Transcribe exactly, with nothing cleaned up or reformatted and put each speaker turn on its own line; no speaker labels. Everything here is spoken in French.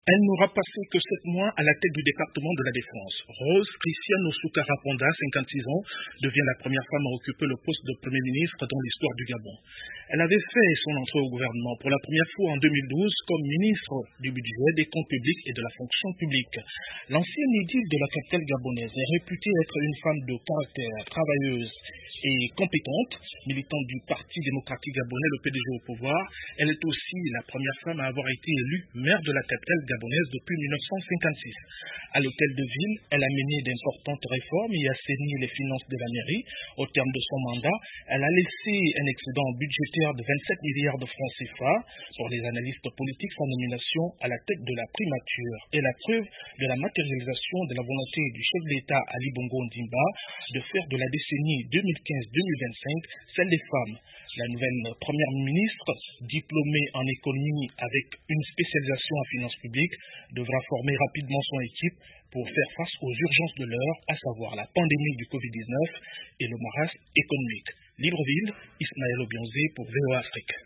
Elle n'aura passé que sept mois à la tête du département de la Défense. Rose Christiane Osuka Raponda, cinquante-six ans, devient la première femme à occuper le poste de Premier ministre dans l'histoire du Gabon. Elle avait fait son entrée au gouvernement pour la première fois en deux mille douze comme ministre du budget, des comptes publics et de la fonction publique. L'ancienne édile de la capitale gabonaise est réputée être une femme de caractère, travailleuse et compétente, militante du Parti démocratique gabonais, le P D G au pouvoir. Elle est aussi la première femme à avoir été élue maire de la capitale gabonaise depuis mille neuf cent cinquante-six. À l'hôtel de ville, elle a mené d'importantes réformes et assaini les finances de la mairie. Au terme de son mandat, elle a laissé un excédent budgétaire de vingt-sept milliards de francs C F A. Pour les analystes politiques, sa nomination à la tête de la primature est la preuve de la matérialisation de la volonté du chef de l'État Ali Bongo Ondimba de faire de la décennie deux mille quinze deux mille vingt-cinq celle des femmes. La nouvelle première ministre, diplômée en économie avec une spécialisation en finances publiques, devra former rapidement son équipe pour faire face aux urgences de l'heure, à savoir la pandémie du Covid dix-neuf et le marasme économique. Libreville, Ismaël Obionzé pour V O A Afrique.